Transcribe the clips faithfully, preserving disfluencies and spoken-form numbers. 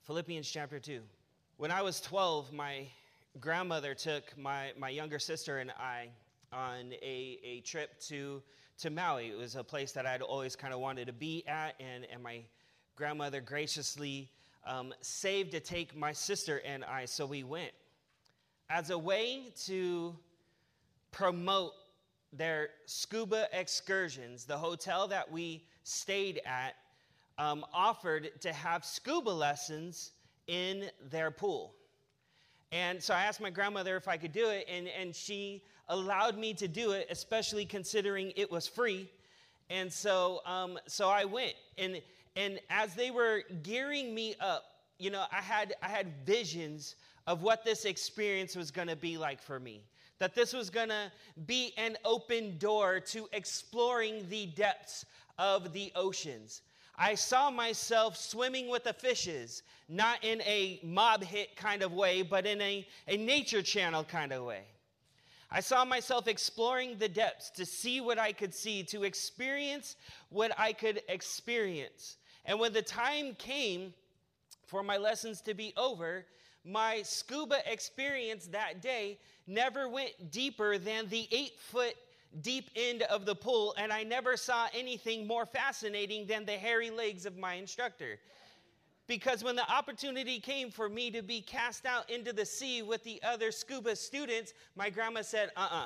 Philippians chapter two. When I was twelve, my grandmother took my, my younger sister and I on a, a trip to, to Maui. It was a place that I'd always kind of wanted to be at, and, and my grandmother graciously um, saved to take my sister and I, so we went. As a way to promote their scuba excursions, the hotel that we stayed at um, offered to have scuba lessons in their pool. And so I asked my grandmother if I could do it, and, and she allowed me to do it, especially considering it was free. And so um, so I went, and and as they were gearing me up, you know, I had I had visions of what this experience was going to be like for me. That this was going to be an open door to exploring the depths of the oceans. I saw myself swimming with the fishes, not in a mob hit kind of way, but in a, a nature channel kind of way. I saw myself exploring the depths to see what I could see, to experience what I could experience. And when the time came for my lessons to be over, my scuba experience that day never went deeper than the eight-foot deep end of the pool, and I never saw anything more fascinating than the hairy legs of my instructor. Because when the opportunity came for me to be cast out into the sea with the other scuba students, my grandma said, uh-uh.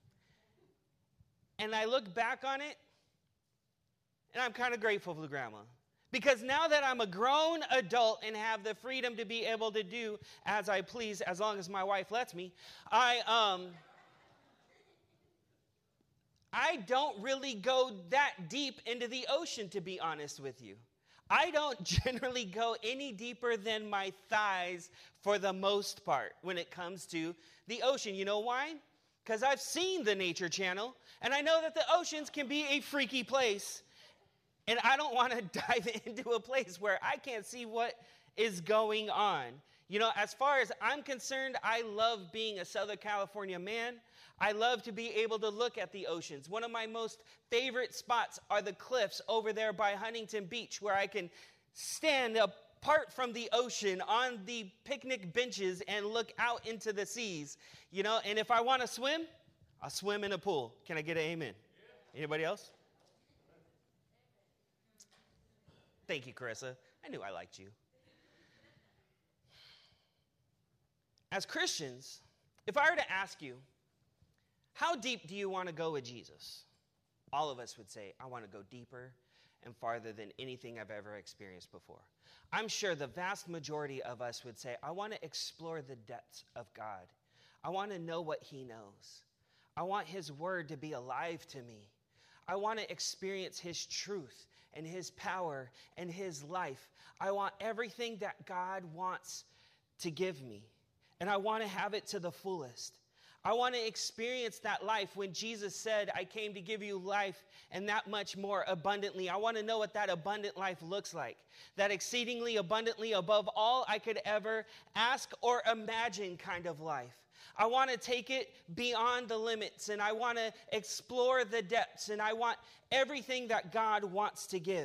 And I look back on it, and I'm kind of grateful for grandma. Because now that I'm a grown adult and have the freedom to be able to do as I please, as long as my wife lets me, I um, I don't really go that deep into the ocean, to be honest with you. I don't generally go any deeper than my thighs for the most part when it comes to the ocean. You know why? Because I've seen the Nature Channel, and I know that the oceans can be a freaky place. And I don't want to dive into a place where I can't see what is going on. You know, as far as I'm concerned, I love being a Southern California man. I love to be able to look at the oceans. One of my most favorite spots are the cliffs over there by Huntington Beach, where I can stand apart from the ocean on the picnic benches and look out into the seas. You know, and if I want to swim, I'll swim in a pool. Can I get an amen? Anybody else? Thank you, Carissa. I knew I liked you. As Christians, if I were to ask you, how deep do you want to go with Jesus? All of us would say, I want to go deeper and farther than anything I've ever experienced before. I'm sure the vast majority of us would say, I want to explore the depths of God. I want to know what he knows. I want his word to be alive to me. I want to experience his truth and his power and his life. I want everything that God wants to give me. And I want to have it to the fullest. I want to experience that life when Jesus said, I came to give you life and that much more abundantly. I want to know what that abundant life looks like. That exceedingly abundantly above all I could ever ask or imagine kind of life. I want to take it beyond the limits, and I want to explore the depths, and I want everything that God wants to give.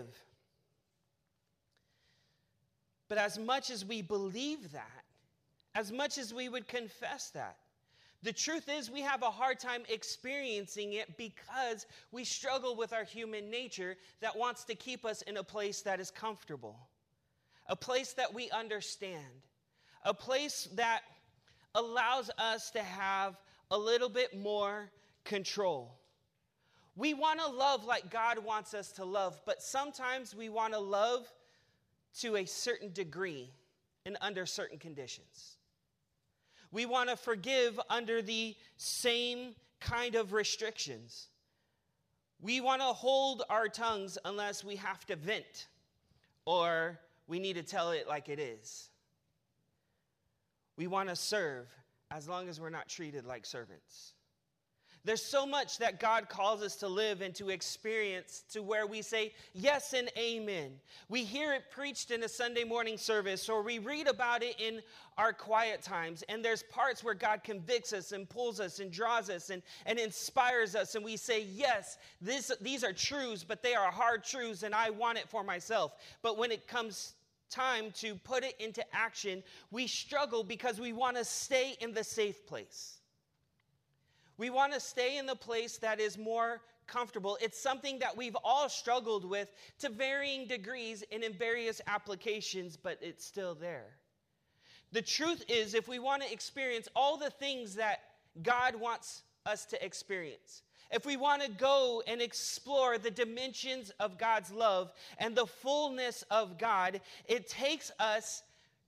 But as much as we believe that, as much as we would confess that, the truth is we have a hard time experiencing it because we struggle with our human nature that wants to keep us in a place that is comfortable, a place that we understand, a place that allows us to have a little bit more control. We want to love like God wants us to love, but sometimes we want to love to a certain degree and under certain conditions. We want to forgive under the same kind of restrictions. We want to hold our tongues unless we have to vent or we need to tell it like it is. We want to serve as long as we're not treated like servants. There's so much that God calls us to live and to experience to where we say yes and amen. We hear it preached in a Sunday morning service, or we read about it in our quiet times. And there's parts where God convicts us and pulls us and draws us and, and inspires us. And we say, yes, this, these are truths, but they are hard truths and I want it for myself. But when it comes time to put it into action, we struggle because we want to stay in the safe place. We want to stay in the place that is more comfortable. It's something that we've all struggled with to varying degrees and in various applications, but it's still there. The truth is, if we want to experience all the things that God wants us to experience, if we want to go and explore the dimensions of God's love and the fullness of God, it takes us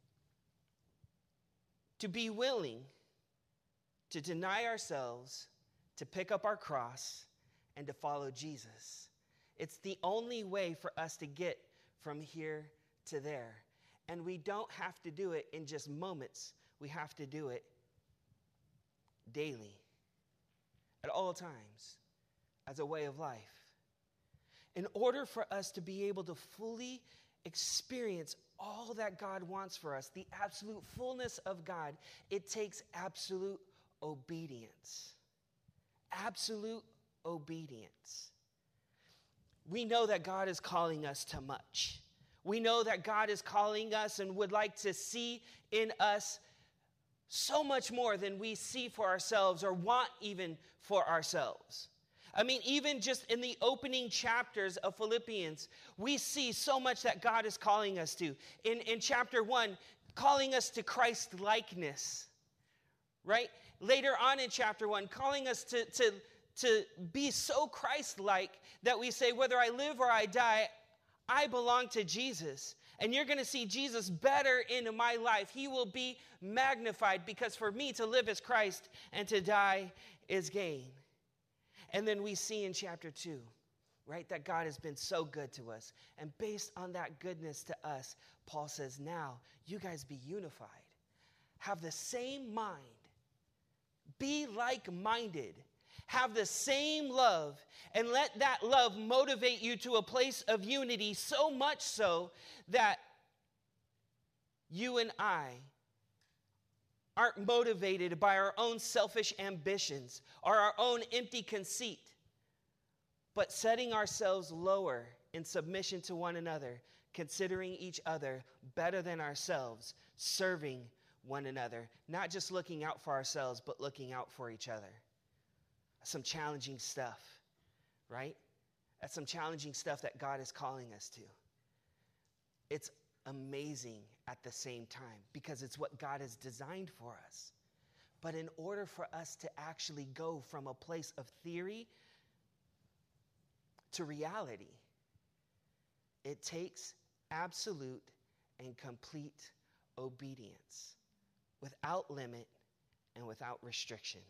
to be willing to deny ourselves, to pick up our cross, and to follow Jesus. It's the only way for us to get from here to there. And we don't have to do it in just moments. We have to do it daily, at all times, as a way of life. In order for us to be able to fully experience all that God wants for us, the absolute fullness of God, it takes absolute obedience. Absolute obedience. We know that God is calling us to much. We know that God is calling us and would like to see in us so much more than we see for ourselves or want even for ourselves. I mean, even just in the opening chapters of Philippians, we see so much that God is calling us to. In, in chapter one, calling us to Christ-likeness, right? Later on in chapter one, calling us to, to, to be so Christ-like that we say, whether I live or I die, I belong to Jesus. And you're going to see Jesus better in my life. He will be magnified because for me to live is Christ and to die is gain. And then we see in chapter two, right, that God has been so good to us. And based on that goodness to us, Paul says, now you guys be unified. Have the same mind. Be like-minded. Have the same love, and let that love motivate you to a place of unity, so much so that you and I aren't motivated by our own selfish ambitions or our own empty conceit, but setting ourselves lower in submission to one another, considering each other better than ourselves, serving one another, not just looking out for ourselves, but looking out for each other. Some challenging stuff, right? That's some challenging stuff that God is calling us to. It's amazing at the same time because it's what God has designed for us. But in order for us to actually go from a place of theory to reality, it takes absolute and complete obedience without limit and without restriction.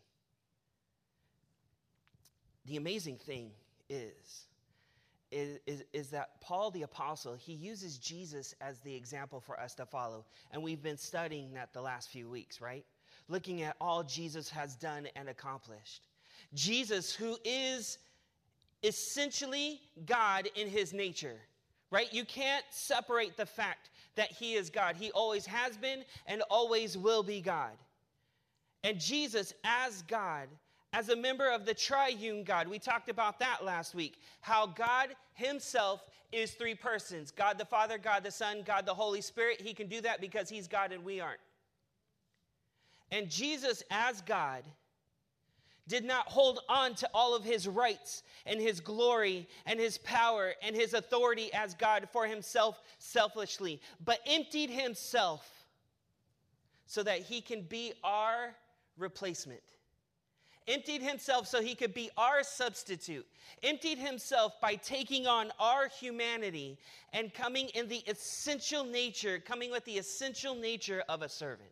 The amazing thing is, is, is, is that Paul the Apostle, he uses Jesus as the example for us to follow. And we've been studying that the last few weeks, right? Looking at all Jesus has done and accomplished. Jesus, who is essentially God in his nature, right? You can't separate the fact that he is God. He always has been and always will be God. And Jesus as God, as a member of the triune God, we talked about that last week, how God himself is three persons, God the Father, God the Son, God the Holy Spirit. He can do that because he's God and we aren't. And Jesus as God did not hold on to all of his rights and his glory and his power and his authority as God for himself selfishly, but emptied himself so that he can be our replacement. Emptied himself so he could be our substitute. Emptied himself by taking on our humanity and coming in the essential nature, coming with the essential nature of a servant.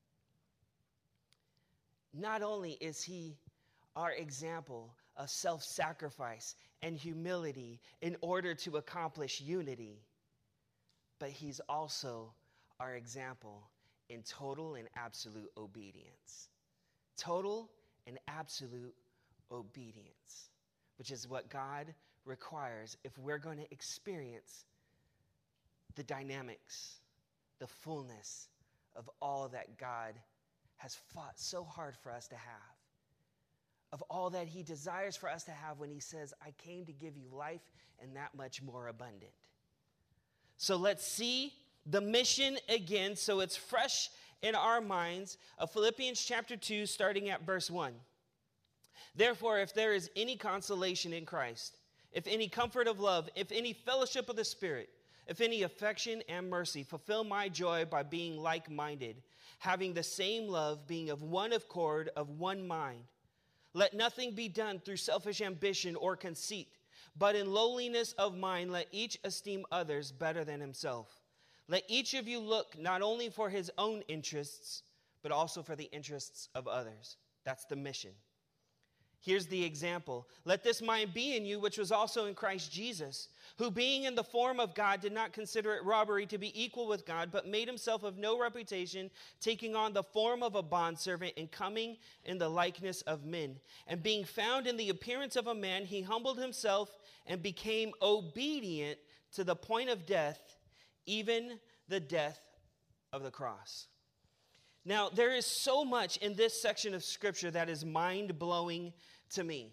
Not only is he our example of self-sacrifice and humility in order to accomplish unity, but he's also our example in total and absolute obedience. Total and absolute obedience, which is what God requires if we're going to experience the dynamics, the fullness of all that God has fought so hard for us to have, of all that he desires for us to have when he says, I came to give you life and that much more abundant. So let's see the mission again, so it's fresh in our minds, of Philippians chapter two, starting at verse one. Therefore, if there is any consolation in Christ, if any comfort of love, if any fellowship of the Spirit, if any affection and mercy, fulfill my joy by being like-minded, having the same love, being of one accord, of one mind. Let nothing be done through selfish ambition or conceit, but in lowliness of mind, let each esteem others better than himself. Let each of you look not only for his own interests, but also for the interests of others. That's the mission. Here's the example. Let this mind be in you, which was also in Christ Jesus, who being in the form of God did not consider it robbery to be equal with God, but made himself of no reputation, taking on the form of a bondservant and coming in the likeness of men. And being found in the appearance of a man, he humbled himself and became obedient to the point of death, even the death of the cross. Now, there is so much in this section of Scripture that is mind-blowing to me.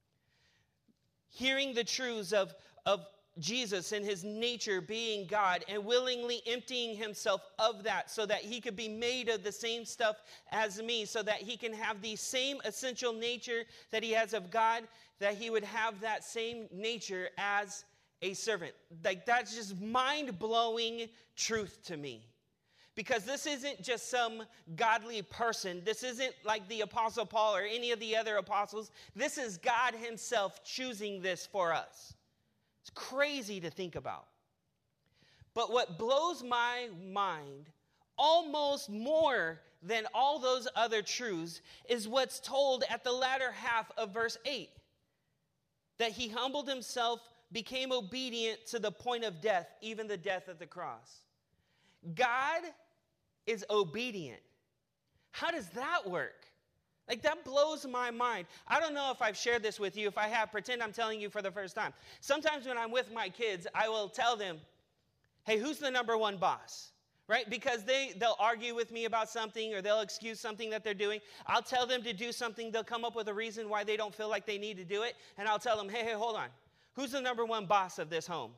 Hearing the truths of, of Jesus and his nature being God and willingly emptying himself of that so that he could be made of the same stuff as me, so that he can have the same essential nature that he has of God, that he would have that same nature as a servant. Like, that's just mind-blowing truth to me. Because this isn't just some godly person. This isn't like the Apostle Paul or any of the other apostles. This is God himself choosing this for us. It's crazy to think about. But what blows my mind almost more than all those other truths is what's told at the latter half of verse eight. That he humbled himself, became obedient to the point of death, even the death of the cross. God is obedient. How does that work? Like, that blows my mind. I don't know if I've shared this with you. If I have, pretend I'm telling you for the first time. Sometimes when I'm with my kids, I will tell them, hey, who's the number one boss? Right? Because they, they'll argue with me about something or they'll excuse something that they're doing. I'll tell them to do something. They'll come up with a reason why they don't feel like they need to do it. And I'll tell them, hey, hey, hold on. Who's the number one boss of this home?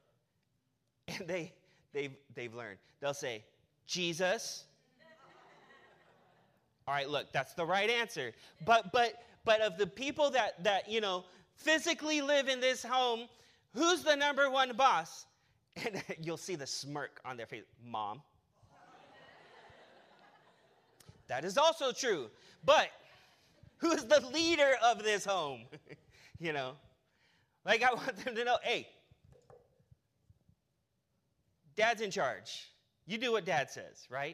And they, they've, they've learned. They'll say, Jesus. All right, look, that's the right answer. But but but of the people that that you know physically live in this home, who's the number one boss? And you'll see the smirk on their face. Mom. That is also true. But who's the leader of this home? You know, like, I want them to know, hey, Dad's in charge. You do what Dad says, right?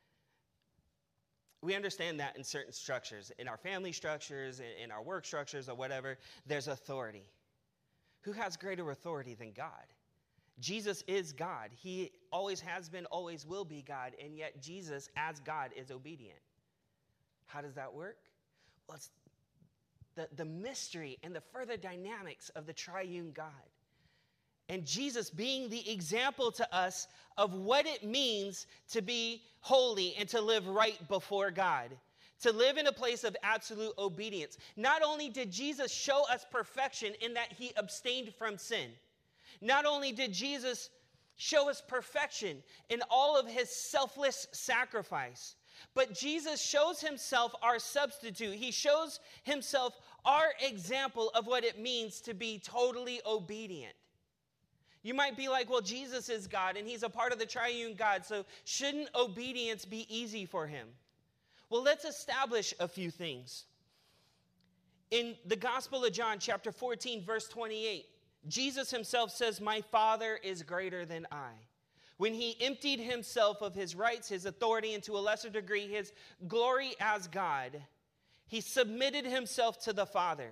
We understand that in certain structures, in our family structures, in our work structures, or whatever, there's authority. Who has greater authority than God? Jesus is God. He always has been, always will be God, and yet Jesus, as God, is obedient. How does that work? Well, it's the, the mystery and the further dynamics of the triune God. And Jesus being the example to us of what it means to be holy and to live right before God, to live in a place of absolute obedience. Not only did Jesus show us perfection in that he abstained from sin, not only did Jesus show us perfection in all of his selfless sacrifice, but Jesus shows himself our substitute. He shows himself our example of what it means to be totally obedient. You might be like, well, Jesus is God, and he's a part of the triune God, so shouldn't obedience be easy for him? Well, let's establish a few things. In the Gospel of John, chapter fourteen, verse twenty-eight, Jesus himself says, my Father is greater than I. When he emptied himself of his rights, his authority, and to a lesser degree, his glory as God, he submitted himself to the Father.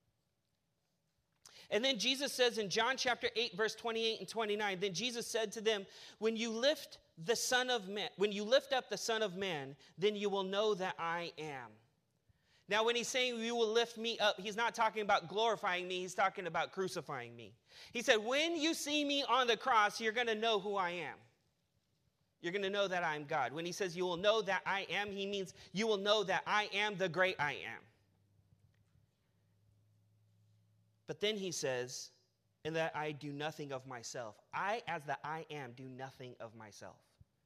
And then Jesus says in John chapter eight, verse twenty-eight and twenty-nine, then Jesus said to them, when you lift the Son of Man, when you lift up the Son of Man, then you will know that I am. Now, when he's saying you will lift me up, he's not talking about glorifying me. He's talking about crucifying me. He said, when you see me on the cross, you're going to know who I am. You're going to know that I'm God. When he says you will know that I am, he means you will know that I am the great I am. But then he says, and that I do nothing of myself. I, as the I am, do nothing of myself.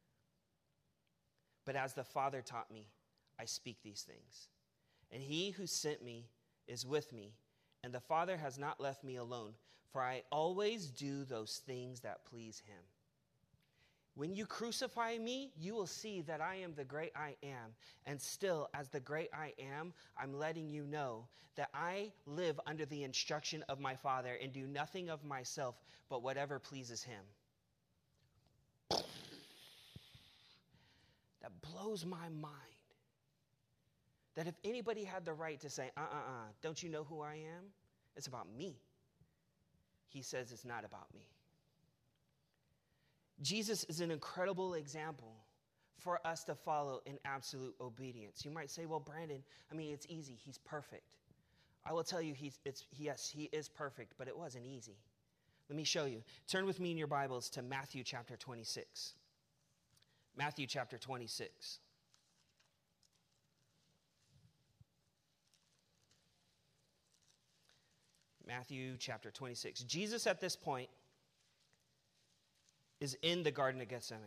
But as the Father taught me, I speak these things. And he who sent me is with me, and the Father has not left me alone, for I always do those things that please him. When you crucify me, you will see that I am the great I am. And still, as the great I am, I'm letting you know that I live under the instruction of my Father and do nothing of myself, but whatever pleases him. That blows my mind. That if anybody had the right to say, uh-uh-uh, don't you know who I am? It's about me. He says it's not about me. Jesus is an incredible example for us to follow in absolute obedience. You might say, well, Brandon, I mean, it's easy. He's perfect. I will tell you, he's, it's, yes, he is perfect, but it wasn't easy. Let me show you. Turn with me in your Bibles to Matthew chapter twenty-six. Matthew chapter twenty-six. Matthew chapter twenty-six. Jesus at this point is in the Garden of Gethsemane.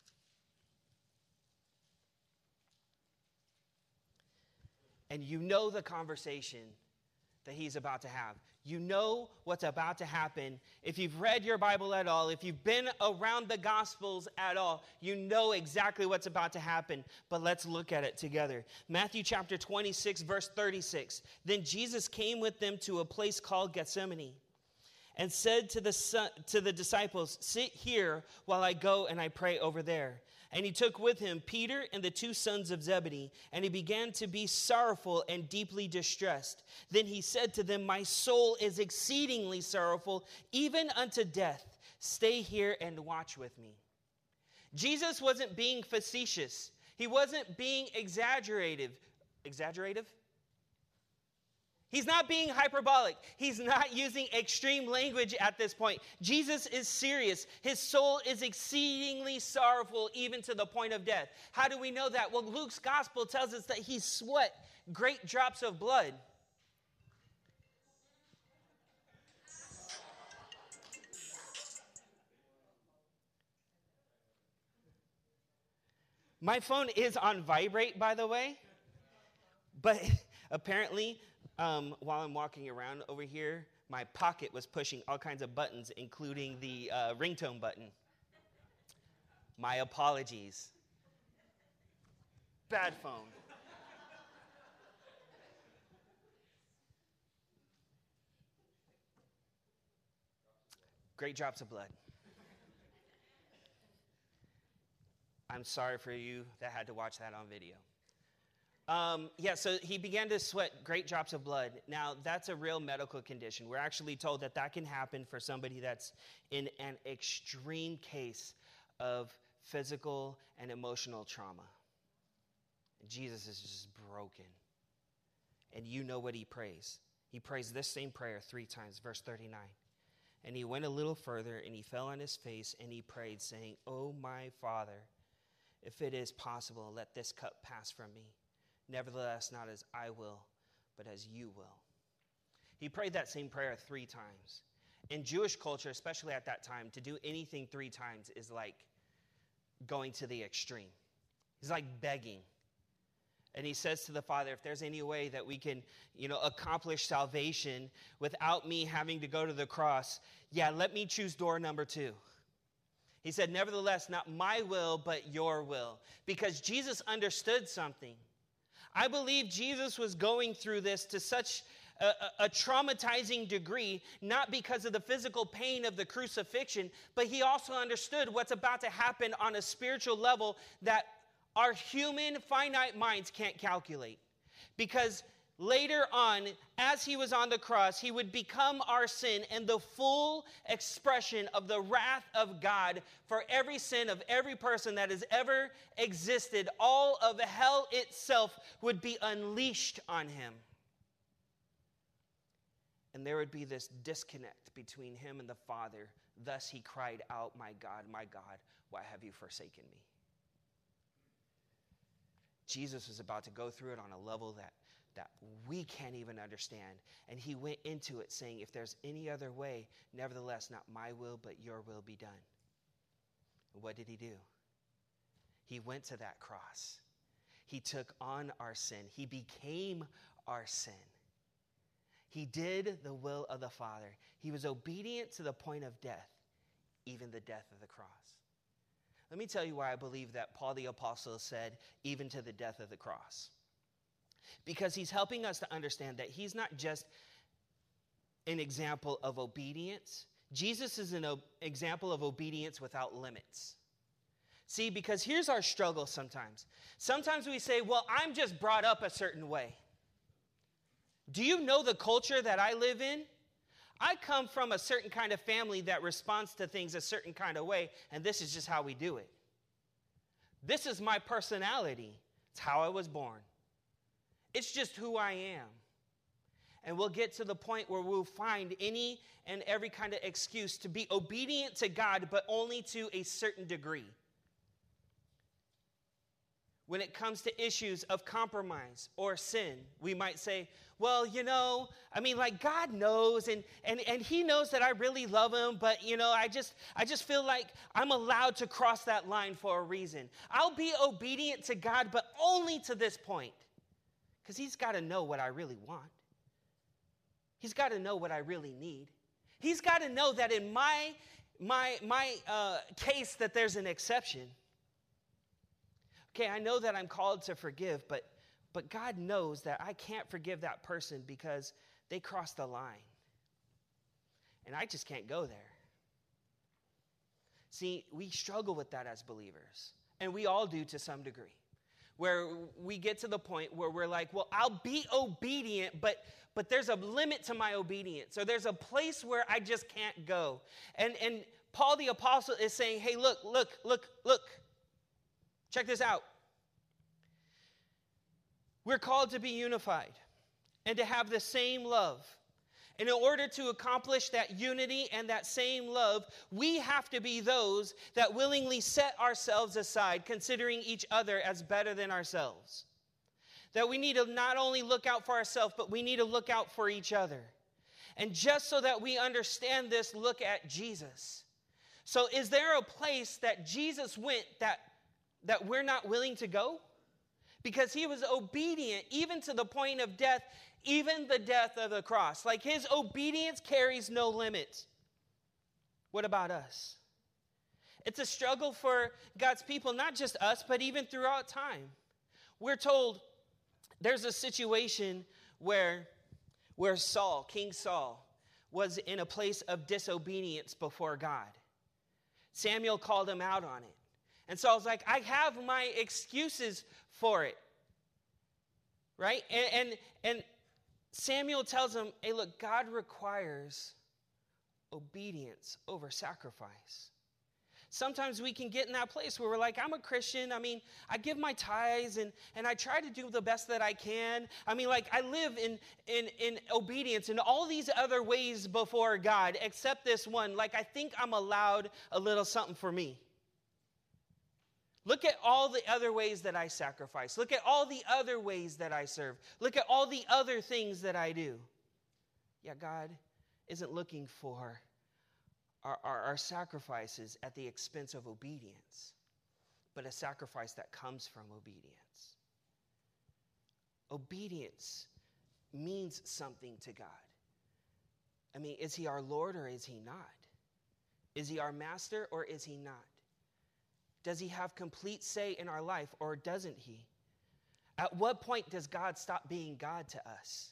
And you know the conversation that he's about to have. You know what's about to happen. If you've read your Bible at all, if you've been around the Gospels at all, you know exactly what's about to happen. But let's look at it together. Matthew chapter twenty-six, verse thirty-six. Then Jesus came with them to a place called Gethsemane, and said to the son, to the disciples, sit here while I go and I pray over there. And he took with him Peter and the two sons of Zebedee, and he began to be sorrowful and deeply distressed. Then he said to them, my soul is exceedingly sorrowful, even unto death. Stay here and watch with me. Jesus wasn't being facetious. He wasn't being exaggerative. Exaggerative? He's not being hyperbolic. He's not using extreme language at this point. Jesus is serious. His soul is exceedingly sorrowful, even to the point of death. How do we know that? Well, Luke's gospel tells us that he sweat great drops of blood. My phone is on vibrate, by the way, but apparently, Um, while I'm walking around over here, my pocket was pushing all kinds of buttons, including the uh, ringtone button. My apologies. Bad phone. Great drops of blood. I'm sorry for you that had to watch that on video. Um, yeah, so he began to sweat great drops of blood. Now, that's a real medical condition. We're actually told that that can happen for somebody that's in an extreme case of physical and emotional trauma. And Jesus is just broken. And you know what he prays. He prays this same prayer three times, verse thirty-nine. And he went a little further, and he fell on his face, and he prayed, saying, oh, my Father, if it is possible, let this cup pass from me. Nevertheless, not as I will, but as you will. He prayed that same prayer three times. In Jewish culture, especially at that time, to do anything three times is like going to the extreme. He's like begging. And he says to the Father, if there's any way that we can, you know, accomplish salvation without me having to go to the cross, yeah, let me choose door number two. He said, nevertheless, not my will, but your will. Because Jesus understood something. I believe Jesus was going through this to such a, a, a traumatizing degree, not because of the physical pain of the crucifixion, but he also understood what's about to happen on a spiritual level that our human finite minds can't calculate. Because later on, as he was on the cross, he would become our sin and the full expression of the wrath of God for every sin of every person that has ever existed. All of hell itself would be unleashed on him. And there would be this disconnect between him and the Father. Thus he cried out, my God, my God, why have you forsaken me? Jesus was about to go through it on a level that that we can't even understand. And he went into it saying, if there's any other way, nevertheless, not my will, but your will be done. And what did he do? He went to that cross. He took on our sin. He became our sin. He did the will of the Father. He was obedient to the point of death, even the death of the cross. Let me tell you why I believe that Paul the Apostle said, even to the death of the cross. Because he's helping us to understand that he's not just an example of obedience. Jesus is an o- example of obedience without limits. See, because here's our struggle sometimes. Sometimes we say, well, I'm just brought up a certain way. Do you know the culture that I live in? I come from a certain kind of family that responds to things a certain kind of way, and this is just how we do it. This is my personality. It's how I was born. It's just who I am. And we'll get to the point where we'll find any and every kind of excuse to be obedient to God, but only to a certain degree. When it comes to issues of compromise or sin, we might say, well, you know, I mean, like God knows, and and and he knows that I really love him, but, you know, I just I just feel like I'm allowed to cross that line for a reason. I'll be obedient to God, but only to this point, because he's got to know what I really want. He's got to know what I really need. He's got to know that in my, my, my uh, case that there's an exception. Okay, I know that I'm called to forgive, but, but God knows that I can't forgive that person because they crossed the line. And I just can't go there. See, we struggle with that as believers. And we all do to some degree. Where we get to the point where we're like, well, I'll be obedient, but, but there's a limit to my obedience. Or there's a place where I just can't go. And, and Paul the Apostle is saying, hey, look, look, look, look. Check this out. We're called to be unified and to have the same love. And in order to accomplish that unity and that same love, we have to be those that willingly set ourselves aside, considering each other as better than ourselves. That we need to not only look out for ourselves, but we need to look out for each other. And just so that we understand this, look at Jesus. So is there a place that Jesus went that that we're not willing to go? Because he was obedient even to the point of death, even the death of the cross. Like his obedience carries no limit. What about us? It's a struggle for God's people, not just us, but even throughout time. We're told there's a situation where, where Saul, King Saul, was in a place of disobedience before God. Samuel called him out on it. And so I was like, I have my excuses for it, right? And, and, and Samuel tells him, hey, look, God requires obedience over sacrifice. Sometimes we can get in that place where we're like, I'm a Christian. I mean, I give my tithes and, and I try to do the best that I can. I mean, like I live in, in, in obedience in all these other ways before God, except this one. Like I think I'm allowed a little something for me. Look at all the other ways that I sacrifice. Look at all the other ways that I serve. Look at all the other things that I do. Yeah, God isn't looking for our, our, our sacrifices at the expense of obedience, but a sacrifice that comes from obedience. Obedience means something to God. I mean, is he our Lord or is he not? Is he our master or is he not? Does he have complete say in our life or doesn't he? At what point does God stop being God to us?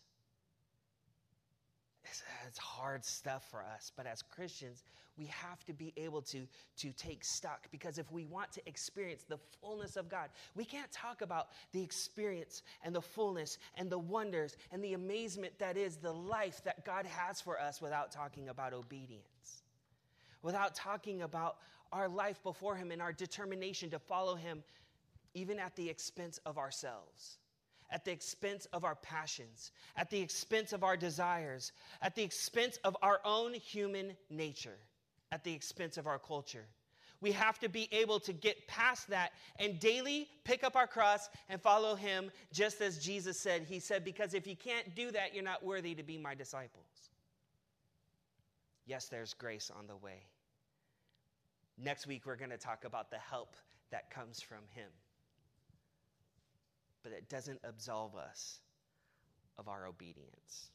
It's, it's hard stuff for us, but as Christians, we have to be able to, to take stock, because if we want to experience the fullness of God, we can't talk about the experience and the fullness and the wonders and the amazement that is the life that God has for us without talking about obedience, without talking about our life before him and our determination to follow him even at the expense of ourselves, at the expense of our passions, at the expense of our desires, at the expense of our own human nature, at the expense of our culture. We have to be able to get past that and daily pick up our cross and follow him, just as Jesus said. He said, because if you can't do that, you're not worthy to be my disciples. Yes, there's grace on the way. Next week, we're going to talk about the help that comes from him. But it doesn't absolve us of our obedience.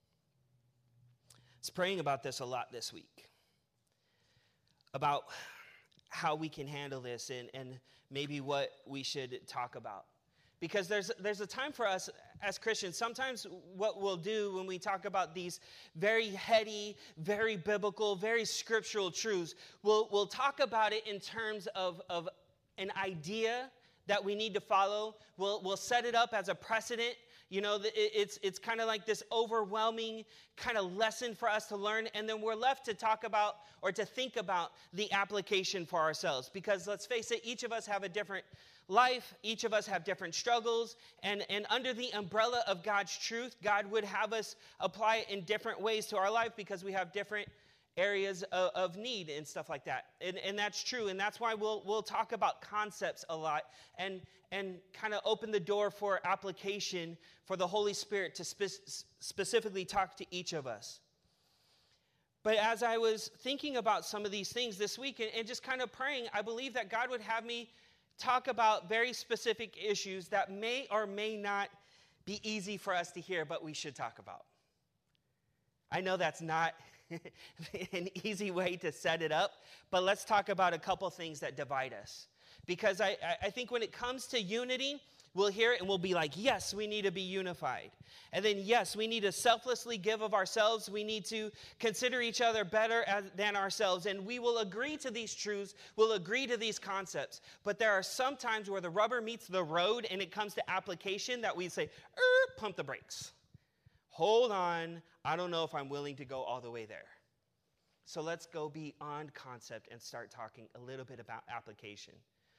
I was praying about this a lot this week, about how we can handle this and, and maybe what we should talk about. Because there's there's a time for us as Christians. Sometimes what we'll do when we talk about these very heady, very biblical, very scriptural truths, we'll, we'll talk about it in terms of, of an idea that we need to follow. We'll, we'll set it up as a precedent. You know, it's, it's kind of like this overwhelming kind of lesson for us to learn. And then we're left to talk about or to think about the application for ourselves. Because let's face it, each of us have a different life. Each of us have different struggles. And, and under the umbrella of God's truth, God would have us apply it in different ways to our life because we have different areas of, of need and stuff like that. And, and that's true. And that's why we'll we'll talk about concepts a lot and, and kind of open the door for application for the Holy Spirit to spe- specifically talk to each of us. But as I was thinking about some of these things this week and, and just kind of praying, I believe that God would have me talk about very specific issues that may or may not be easy for us to hear, but we should talk about. I know that's not an easy way to set it up, but let's talk about a couple things that divide us. Because I, I think when it comes to unity, we'll hear it and we'll be like, yes, we need to be unified. And then, yes, we need to selflessly give of ourselves. We need to consider each other better as, than ourselves. And we will agree to these truths. We'll agree to these concepts. But there are some times where the rubber meets the road and it comes to application that we say, er, pump the brakes. Hold on. I don't know if I'm willing to go all the way there. So let's go beyond concept and start talking a little bit about application.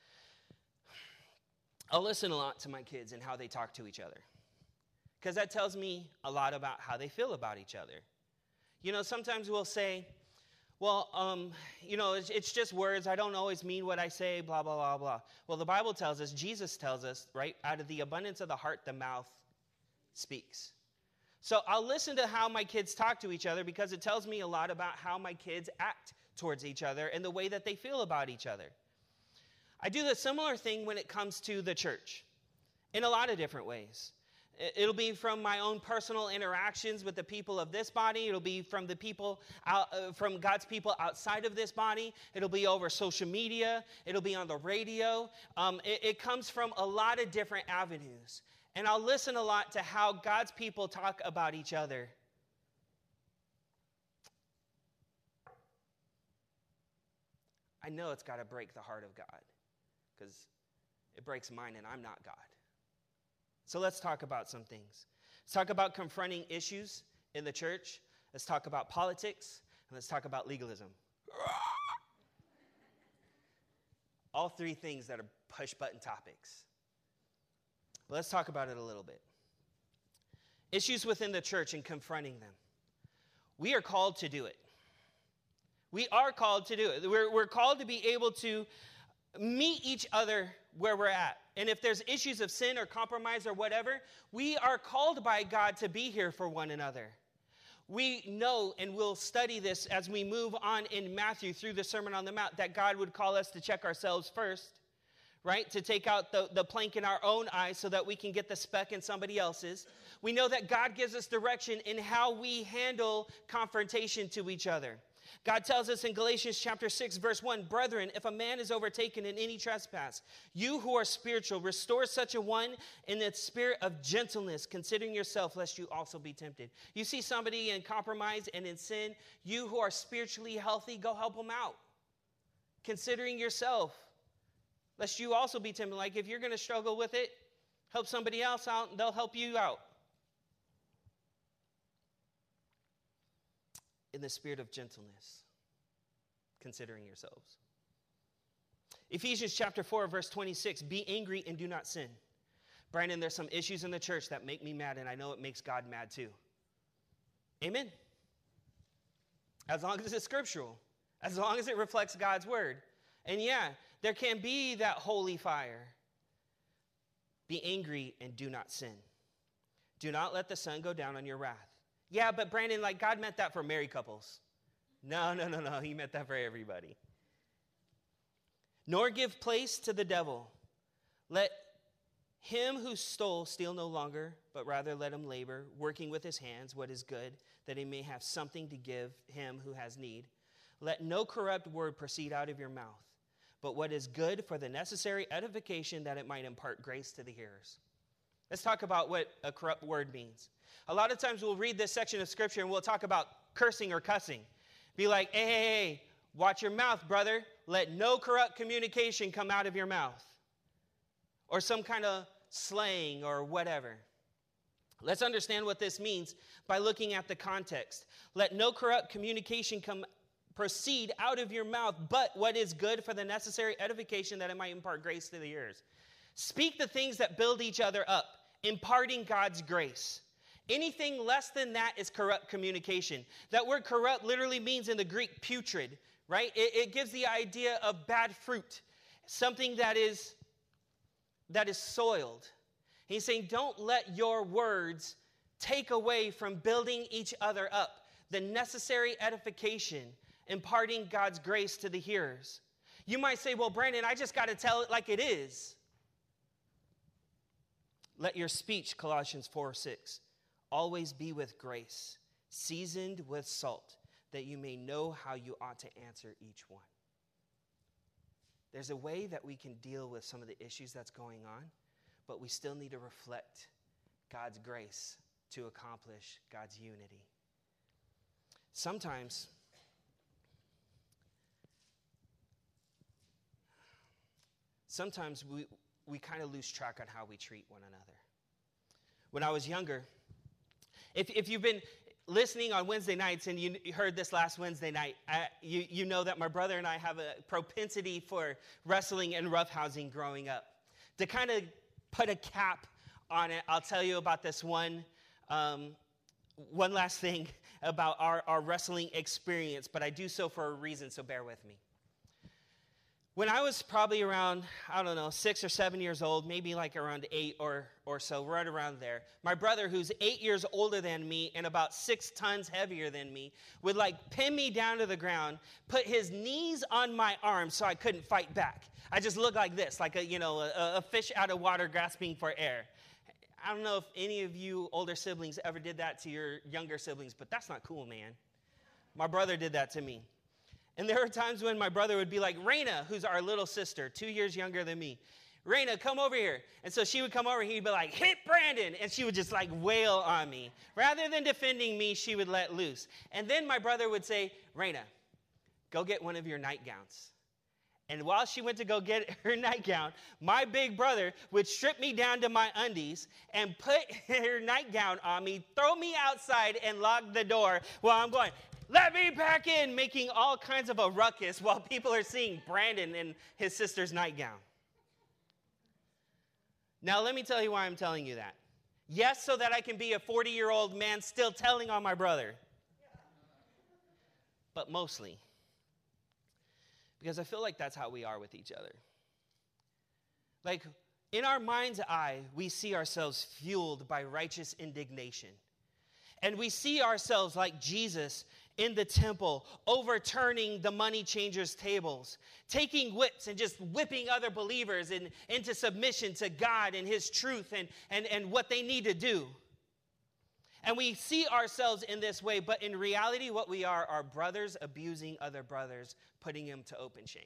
I'll listen a lot to my kids and how they talk to each other, because that tells me a lot about how they feel about each other. You know, sometimes we'll say, well, um, you know, it's, it's just words. I don't always mean what I say, blah, blah, blah, blah. Well, the Bible tells us, Jesus tells us, right, out of the abundance of the heart, the mouth speaks. So I'll listen to how my kids talk to each other because it tells me a lot about how my kids act towards each other and the way that they feel about each other. I do the similar thing when it comes to the church in a lot of different ways. It'll be from my own personal interactions with the people of this body. It'll be from the people out, uh, from God's people outside of this body. It'll be over social media. It'll be on the radio. Um, it, it comes from a lot of different avenues. And I'll listen a lot to how God's people talk about each other. I know it's got to break the heart of God because it breaks mine and I'm not God. So let's talk about some things. Let's talk about confronting issues in the church. Let's talk about politics. And let's talk about legalism. All three things that are push-button topics. Let's talk about it a little bit. Issues within the church and confronting them. We are called to do it. We are called to do it. We're, we're called to be able to meet each other where we're at. And if there's issues of sin or compromise or whatever, we are called by God to be here for one another. We know, and we'll study this as we move on in Matthew through the Sermon on the Mount, that God would call us to check ourselves first. Right? To take out the, the plank in our own eye so that we can get the speck in somebody else's. We know that God gives us direction in how we handle confrontation to each other. God tells us in Galatians chapter six, verse one, brethren, if a man is overtaken in any trespass, you who are spiritual, restore such a one in the spirit of gentleness, considering yourself, lest you also be tempted. You see somebody in compromise and in sin, you who are spiritually healthy, go help them out. Considering yourself, lest you also be tempted. Like if you're going to struggle with it, help somebody else out and they'll help you out. In the spirit of gentleness, considering yourselves. Ephesians chapter four, verse twenty-six, be angry and do not sin. Brandon, there's some issues in the church that make me mad, and I know it makes God mad too. Amen. As long as it's scriptural, as long as it reflects God's word. And yeah, there can be that holy fire. Be angry and do not sin. Do not let the sun go down on your wrath. Yeah, but Brandon, like God meant that for married couples. No, no, no, no. He meant that for everybody. Nor give place to the devil. Let him who stole steal no longer, but rather let him labor, working with his hands what is good, that he may have something to give him who has need. Let no corrupt word proceed out of your mouth, but what is good for the necessary edification, that it might impart grace to the hearers. Let's talk about what a corrupt word means. A lot of times we'll read this section of Scripture and we'll talk about cursing or cussing. Be like, hey, hey, hey, watch your mouth, brother. Let no corrupt communication come out of your mouth. Or some kind of slang or whatever. Let's understand what this means by looking at the context. Let no corrupt communication come proceed out of your mouth, but what is good for the necessary edification, that it might impart grace to the hearers. Speak the things that build each other up, imparting God's grace. Anything less than that is corrupt communication. That word corrupt literally means in the Greek putrid, right? It, it gives the idea of bad fruit, something that is, that is soiled. He's saying, don't let your words take away from building each other up, the necessary edification, imparting God's grace to the hearers. You might say, well, Brandon, I just got to tell it like it is. Let your speech, Colossians four six, always be with grace, seasoned with salt, that you may know how you ought to answer each one. There's a way that we can deal with some of the issues that's going on, but we still need to reflect God's grace to accomplish God's unity. Sometimes, sometimes we, we kind of lose track on how we treat one another. When I was younger, if, if you've been listening on Wednesday nights and you heard this last Wednesday night, I, you, you know that my brother and I have a propensity for wrestling and roughhousing growing up. To kind of put a cap on it, I'll tell you about this one, um, one last thing about our, our wrestling experience, but I do so for a reason, so bear with me. When I was probably around, I don't know, six or seven years old, maybe like around eight or, or so, right around there, my brother, who's eight years older than me and about six tons heavier than me, would like pin me down to the ground, put his knees on my arms so I couldn't fight back. I just looked like this, like a, you know, a, a fish out of water grasping for air. I don't know if any of you older siblings ever did that to your younger siblings, but that's not cool, man. My brother did that to me. And there were times when my brother would be like, Raina, who's our little sister, two years younger than me, Raina, come over here. And so she would come over and he'd be like, hit Brandon. And she would just like wail on me. Rather than defending me, she would let loose. And then my brother would say, Raina, go get one of your nightgowns. And while she went to go get her nightgown, my big brother would strip me down to my undies and put her nightgown on me, throw me outside, and lock the door while I'm going, let me back in, making all kinds of a ruckus while people are seeing Brandon in his sister's nightgown. Now, let me tell you why I'm telling you that. Yes, so that I can be a forty-year-old man still telling on my brother. But mostly because I feel like that's how we are with each other. Like, in our mind's eye, we see ourselves fueled by righteous indignation. And we see ourselves like Jesus in the temple, overturning the money changers' tables, taking whips and just whipping other believers in, into submission to God and his truth and, and, and what they need to do. And we see ourselves in this way, but in reality, what we are are brothers abusing other brothers, putting them to open shame.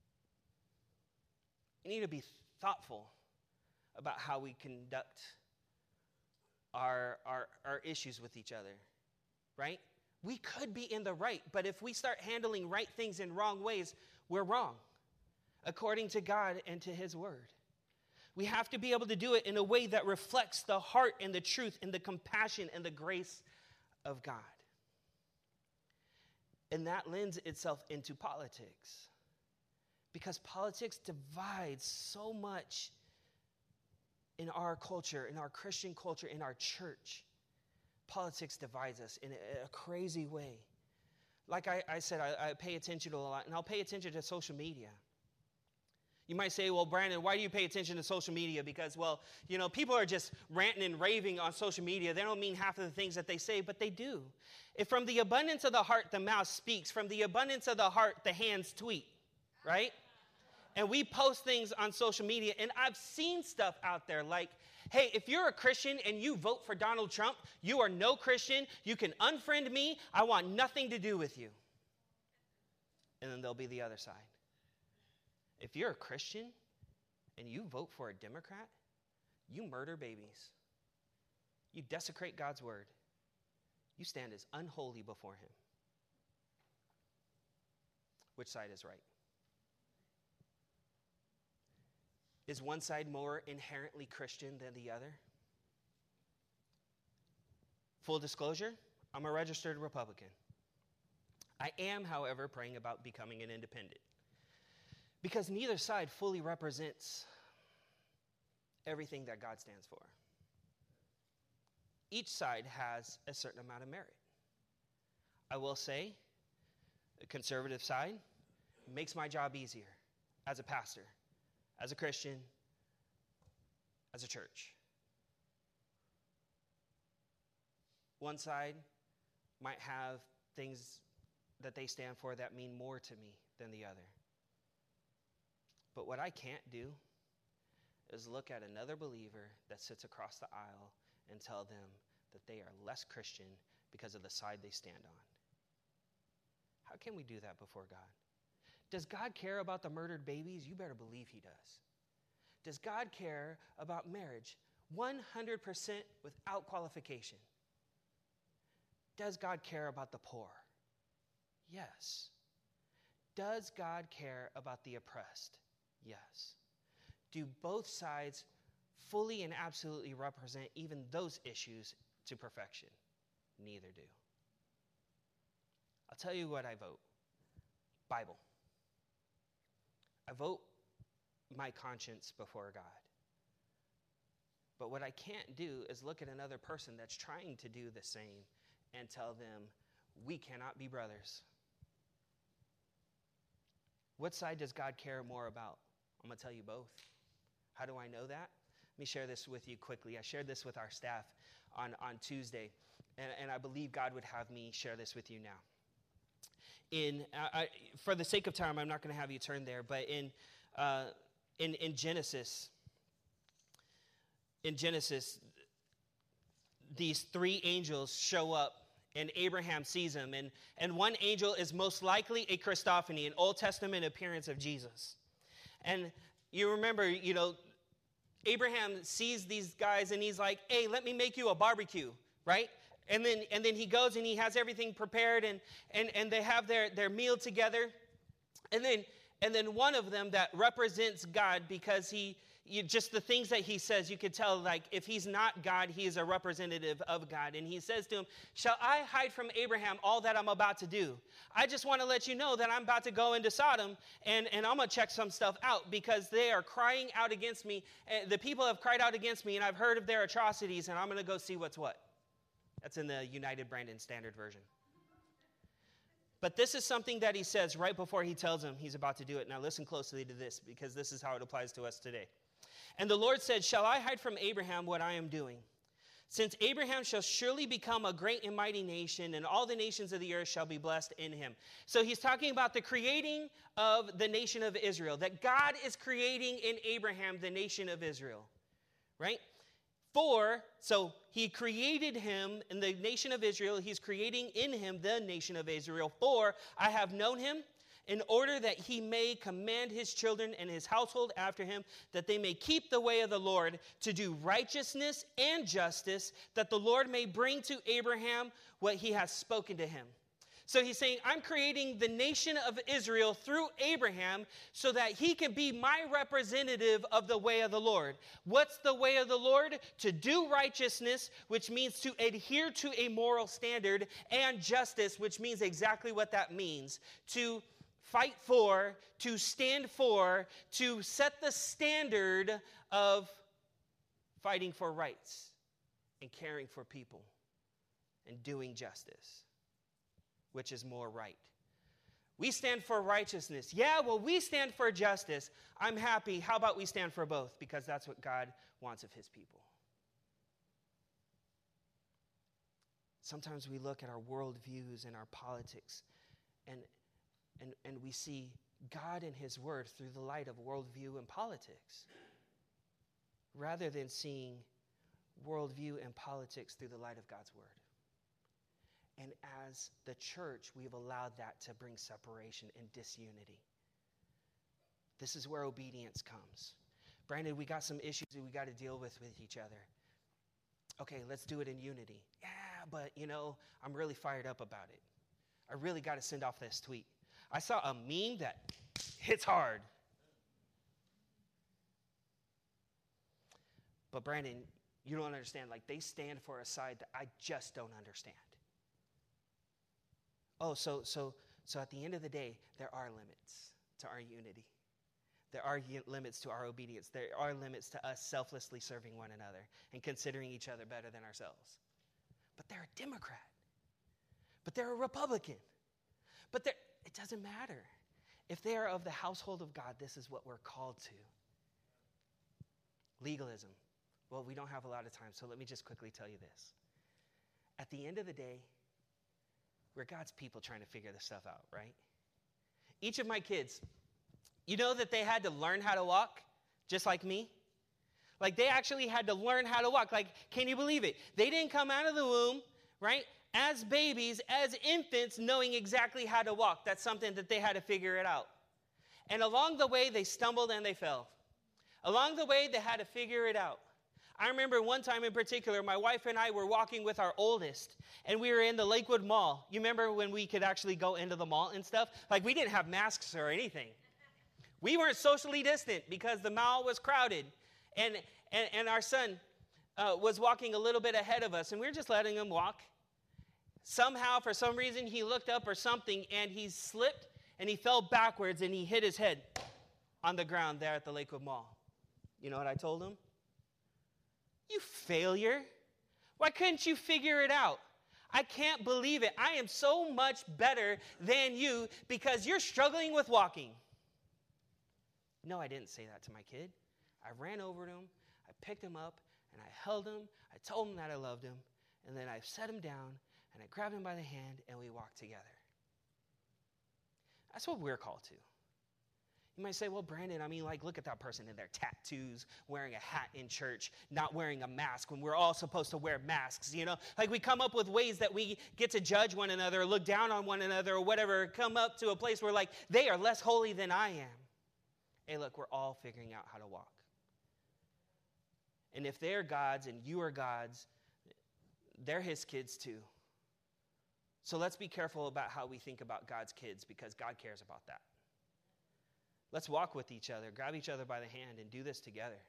We need to be thoughtful about how we conduct our, our, our issues with each other, right? We could be in the right, but if we start handling right things in wrong ways, we're wrong, according to God and to his word. We have to be able to do it in a way that reflects the heart and the truth and the compassion and the grace of God. And that lends itself into politics, because politics divides so much in our culture, in our Christian culture, in our church. Politics divides us in a, a crazy way. Like I, I said, I, I pay attention to a lot, and I'll pay attention to social media. You might say, well, Brandon, why do you pay attention to social media? Because, well, you know, people are just ranting and raving on social media. They don't mean half of the things that they say, but they do. If from the abundance of the heart, the mouth speaks. From the abundance of the heart, the hands tweet, right? And we post things on social media, and I've seen stuff out there like, hey, if you're a Christian and you vote for Donald Trump, you are no Christian. You can unfriend me. I want nothing to do with you. And then there'll be the other side. If you're a Christian and you vote for a Democrat, you murder babies. You desecrate God's word. You stand as unholy before him. Which side is right? Is one side more inherently Christian than the other? Full disclosure, I'm a registered Republican. I am, however, praying about becoming an independent. Because neither side fully represents everything that God stands for. Each side has a certain amount of merit. I will say, the conservative side makes my job easier as a pastor, as a Christian, as a church. One side might have things that they stand for that mean more to me than the other. But what I can't do is look at another believer that sits across the aisle and tell them that they are less Christian because of the side they stand on. How can we do that before God? Does God care about the murdered babies? You better believe he does. Does God care about marriage? one hundred percent without qualification. Does God care about the poor? Yes. Does God care about the oppressed? Yes. Do both sides fully and absolutely represent even those issues to perfection? Neither do. I'll tell you what I vote. Bible. I vote my conscience before God. But what I can't do is look at another person that's trying to do the same and tell them, we cannot be brothers. What side does God care more about? I'm going to tell you both. How do I know that? Let me share this with you quickly. I shared this with our staff on, on Tuesday, and, and I believe God would have me share this with you now. In uh, I, for the sake of time, I'm not going to have you turn there, but in uh, in in Genesis, in Genesis, these three angels show up, and Abraham sees them, and and one angel is most likely a Christophany, an Old Testament appearance of Jesus. And you remember, you know, Abraham sees these guys, and he's like, "Hey, let me make you a barbecue," right? And then and then he goes and he has everything prepared, and and, and they have their, their meal together. And then and then one of them that represents God, because he you, just the things that he says, you could tell, like, if he's not God, he is a representative of God. And he says to him, "Shall I hide from Abraham all that I'm about to do? I just want to let you know that I'm about to go into Sodom, and, and I'm going to check some stuff out, because they are crying out against me. The people have cried out against me, and I've heard of their atrocities, and I'm going to go see what's what." That's in the United Brandon Standard Version. But this is something that he says right before he tells him he's about to do it. Now listen closely to this, because this is how it applies to us today. "And the Lord said, 'Shall I hide from Abraham what I am doing? Since Abraham shall surely become a great and mighty nation, and all the nations of the earth shall be blessed in him.'" So he's talking about the creating of the nation of Israel, that God is creating in Abraham the nation of Israel, right? For, so he created him in the nation of Israel. He's creating in him the nation of Israel. "For I have known him, in order that he may command his children and his household after him, that they may keep the way of the Lord, to do righteousness and justice, that the Lord may bring to Abraham what he has spoken to him." So he's saying, I'm creating the nation of Israel through Abraham so that he can be my representative of the way of the Lord. What's the way of the Lord? To do righteousness, which means to adhere to a moral standard, and justice, which means exactly what that means. To fight for, to stand for, to set the standard of fighting for rights and caring for people and doing justice. Which is more right. We stand for righteousness. Yeah, well, we stand for justice. I'm happy. How about we stand for both? Because that's what God wants of his people. Sometimes we look at our worldviews and our politics, and, and, and we see God and his word through the light of worldview and politics, rather than seeing worldview and politics through the light of God's word. And as the church, we've allowed that to bring separation and disunity. This is where obedience comes. Brandon, we got some issues that we got to deal with with each other. Okay, let's do it in unity. Yeah, but, you know, I'm really fired up about it. I really got to send off this tweet. I saw a meme that hits hard. But, Brandon, you don't understand. Like, they stand for a side that I just don't understand. Oh, so so so at the end of the day, there are limits to our unity. There are limits to our obedience. There are limits to us selflessly serving one another and considering each other better than ourselves. But they're a Democrat. But they're a Republican. But they're, it doesn't matter. If they are of the household of God, this is what we're called to. Legalism. Well, we don't have a lot of time, so let me just quickly tell you this. At the end of the day, we're God's people trying to figure this stuff out, right? Each of my kids, you know that they had to learn how to walk, just like me? Like, they actually had to learn how to walk. Like, can you believe it? They didn't come out of the womb, right, as babies, as infants, knowing exactly how to walk. That's something that they had to figure it out. And along the way, they stumbled and they fell. Along the way, they had to figure it out. I remember one time in particular, my wife and I were walking with our oldest, and we were in the Lakewood Mall. You remember when we could actually go into the mall and stuff? Like, we didn't have masks or anything. We weren't socially distant because the mall was crowded. And and, and our son uh, was walking a little bit ahead of us, and we were just letting him walk. Somehow, for some reason, he looked up or something, and he slipped, and he fell backwards, and he hit his head on the ground there at the Lakewood Mall. You know what I told him? You failure. Why couldn't you figure it out? I can't believe it. I am so much better than you because you're struggling with walking. No, I didn't say that to my kid. I ran over to him, I picked him up, and I held him. I told him that I loved him, and then I set him down, and I grabbed him by the hand, and we walked together. That's what we're called to. You might say, well, Brandon, I mean, like, look at that person in their tattoos, wearing a hat in church, not wearing a mask when we're all supposed to wear masks, you know? Like, we come up with ways that we get to judge one another, or look down on one another, or whatever, come up to a place where, like, they are less holy than I am. Hey, look, we're all figuring out how to walk. And if they're God's and you are God's, they're his kids too. So let's be careful about how we think about God's kids, because God cares about that. Let's walk with each other, grab each other by the hand, and do this together.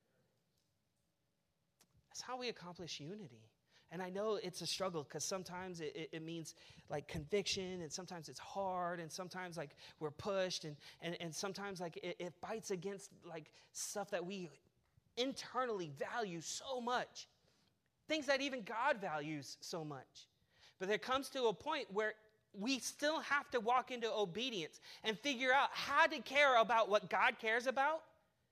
That's how we accomplish unity. And I know it's a struggle because sometimes it, it, it means like conviction, and sometimes it's hard, and sometimes like we're pushed, and, and, and sometimes like it, it bites against like stuff that we internally value so much, things that even God values so much. But there comes to a point where we still have to walk into obedience and figure out how to care about what God cares about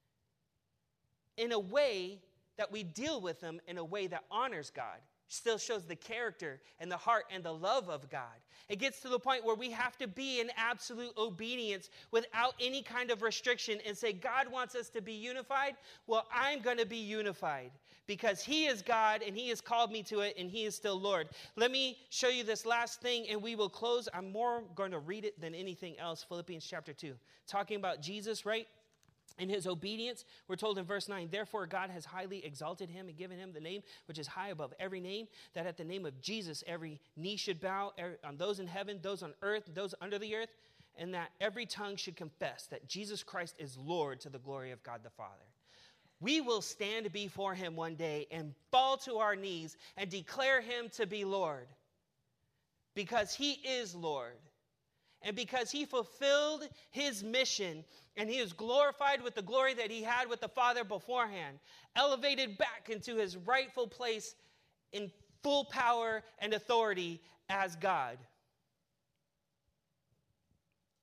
in a way that we deal with them in a way that honors God, still shows the character and the heart and the love of God. It gets to the point where we have to be in absolute obedience without any kind of restriction and say, God wants us to be unified. Well, I'm going to be unified because he is God and he has called me to it and he is still Lord. Let me show you this last thing and we will close. I'm more going to read it than anything else. Philippians chapter two, talking about Jesus, right? In his obedience, we're told in verse nine, therefore God has highly exalted him and given him the name which is high above every name, that at the name of Jesus every knee should bow, on those in heaven, those on earth, those under the earth, and that every tongue should confess that Jesus Christ is Lord, to the glory of God the Father. We will stand before him one day and fall to our knees and declare him to be Lord, because he is Lord. And because he fulfilled his mission and he is glorified with the glory that he had with the Father beforehand, elevated back into his rightful place in full power and authority as God.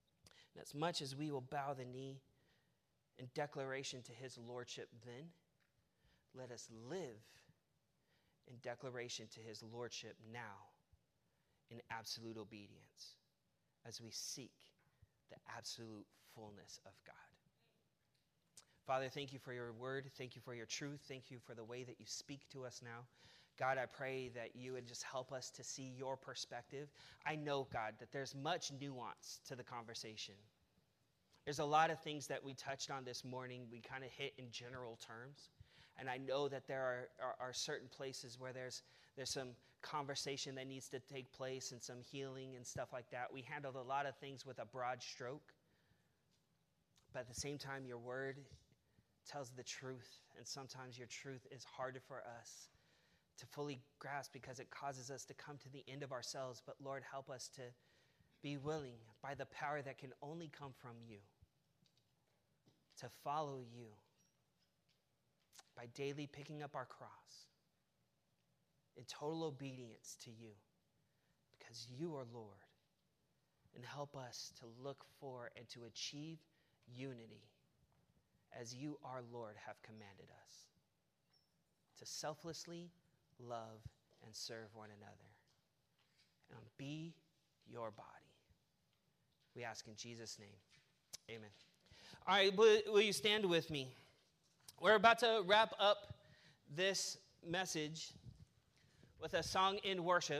And as much as we will bow the knee in declaration to his lordship then, let us live in declaration to his lordship now in absolute obedience as we seek the absolute fullness of God. Father, thank you for your word. Thank you for your truth. Thank you for the way that you speak to us now. God, I pray that you would just help us to see your perspective. I know, God, that there's much nuance to the conversation. There's a lot of things that we touched on this morning we kind of hit in general terms. And I know that there are, are, are certain places where there's, there's some conversation that needs to take place and some healing and stuff like that. We handled a lot of things with a broad stroke. But at the same time, your word tells the truth. And sometimes your truth is harder for us to fully grasp because it causes us to come to the end of ourselves. But Lord, help us to be willing by the power that can only come from you to follow you by daily picking up our cross in total obedience to you because you are Lord. And help us to look for and to achieve unity as you, our Lord, have commanded us to selflessly love and serve one another and be your body. We ask in Jesus' name, amen. All right, will, will you stand with me? We're about to wrap up this message with a song in worship.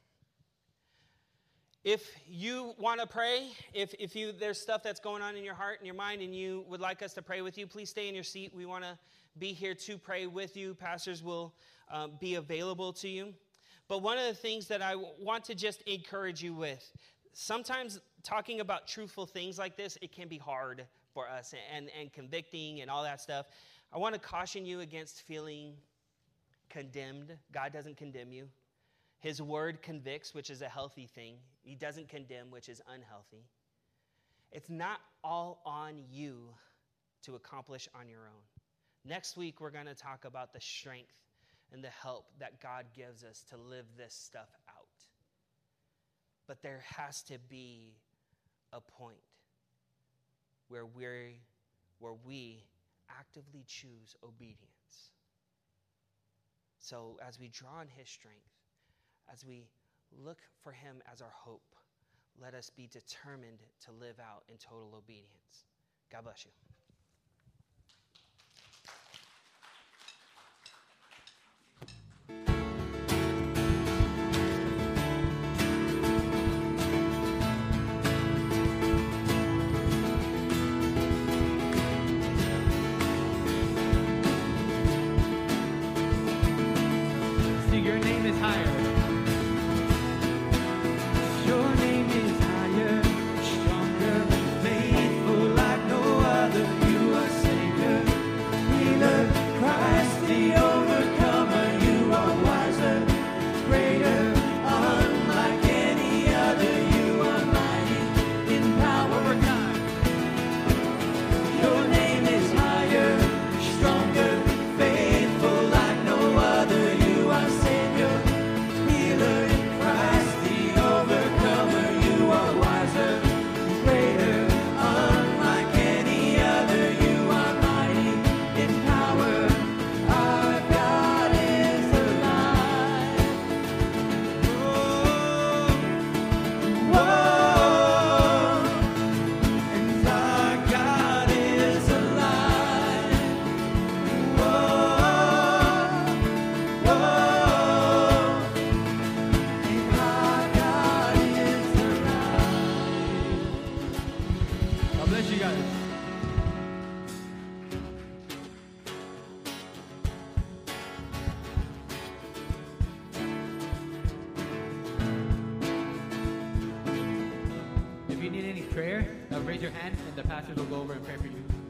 If you want to pray, if, if you there's stuff that's going on in your heart and your mind and you would like us to pray with you, please stay in your seat. We want to be here to pray with you. Pastors will um, be available to you. But one of the things that I want to just encourage you with, sometimes talking about truthful things like this, it can be hard for us and, and convicting and all that stuff. I want to caution you against feeling condemned. God doesn't condemn you. His word convicts, which is a healthy thing. He doesn't condemn, which is unhealthy. It's not all on you to accomplish on your own. Next week, we're going to talk about the strength and the help that God gives us to live this stuff out. But there has to be a point where we where we actively choose obedience. So as we draw on his strength, as we look for him as our hope, let us be determined to live out in total obedience. God bless you. Prayer, uh, raise your hand and the pastors will go over and pray for you.